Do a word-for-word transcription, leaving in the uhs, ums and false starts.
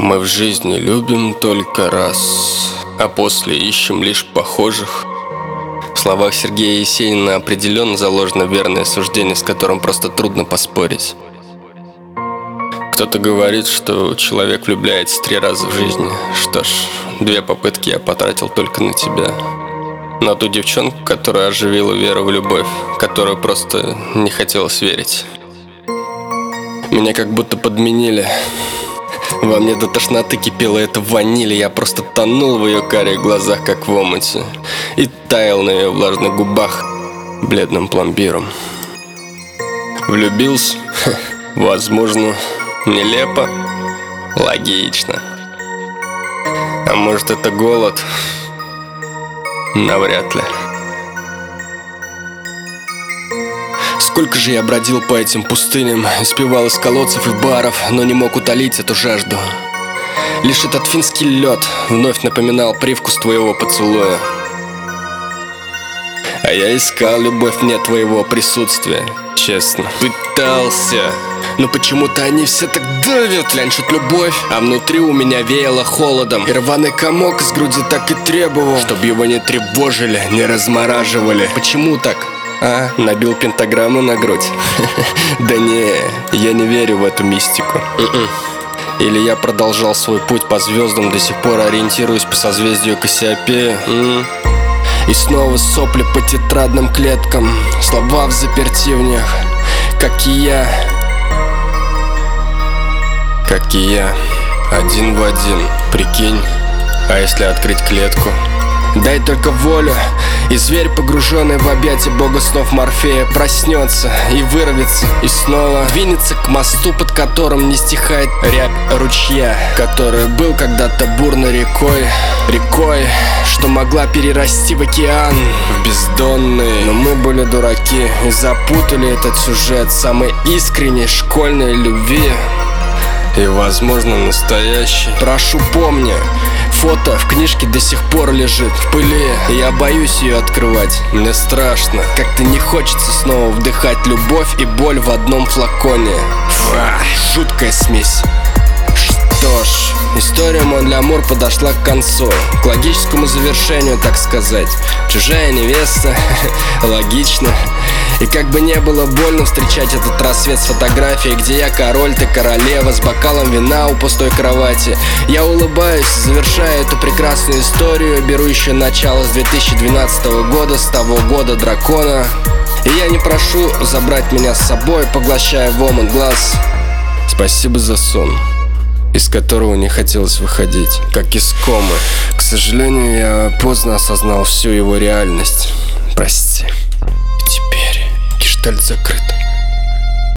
Мы в жизни любим только раз, а после ищем лишь похожих. В словах Сергея Есенина определенно заложено верное суждение, с которым просто трудно поспорить. Кто-то говорит, что человек влюбляется три раза в жизни. Что ж, две попытки я потратил только на тебя. На ту девчонку, которая оживила веру в любовь, которую просто не хотелось верить. Меня как будто подменили. Во мне до тошноты кипела эта ваниль, я просто тонул в ее карих глазах, как в омуте, и таял на ее влажных губах бледным пломбиром. Влюбился? Ха, возможно. Нелепо? Логично. А может, это голод? Навряд ли. Сколько же я бродил по этим пустыням, испевал из колодцев и баров, но не мог утолить эту жажду. Лишь этот финский лед вновь напоминал привкус твоего поцелуя. А я искал любовь вне твоего присутствия, честно. Пытался, но почему-то они все так давят. Клянчат любовь, а внутри у меня веяло холодом. И рваный комок из груди так и требовал, чтобы его не тревожили, не размораживали. Почему так? А, набил пентаграмму на грудь? Да не, я не верю в эту мистику. Или я продолжал свой путь по звездам, до сих пор ориентируюсь по созвездию Кассиопея. И снова сопли по тетрадным клеткам, слова в заперти в них, как и я. Как и я, один в один, прикинь. А если открыть клетку? Дай только волю, и зверь, погруженный в объятия бога снов Морфея, проснется и вырвется, и снова двинется к мосту, под которым не стихает рябь ручья, который был когда-то бурной рекой, рекой, что могла перерасти в океан, в бездонный. Но мы были дураки и запутали этот сюжет самой искренней школьной любви. И, возможно, настоящий. Прошу, помни, фото в книжке до сих пор лежит в пыли. И я боюсь ее открывать, мне страшно. Как-то не хочется снова вдыхать любовь и боль в одном флаконе. Фу, жуткая смесь. Что ж, история Мон Л'Амур подошла к концу, к логическому завершению, так сказать. Чужая невеста, логично. И как бы не было больно встречать этот рассвет с фотографией, где я король, ты королева, с бокалом вина у пустой кровати. Я улыбаюсь, завершая эту прекрасную историю, беру еще начало с две тысячи двенадцатого года, с того года дракона. И я не прошу забрать меня с собой, поглощая в омут глаз. Спасибо за сон, из которого не хотелось выходить, как из комы. К сожалению, я поздно осознал всю его реальность. Прости. Теперь гештальт закрыт.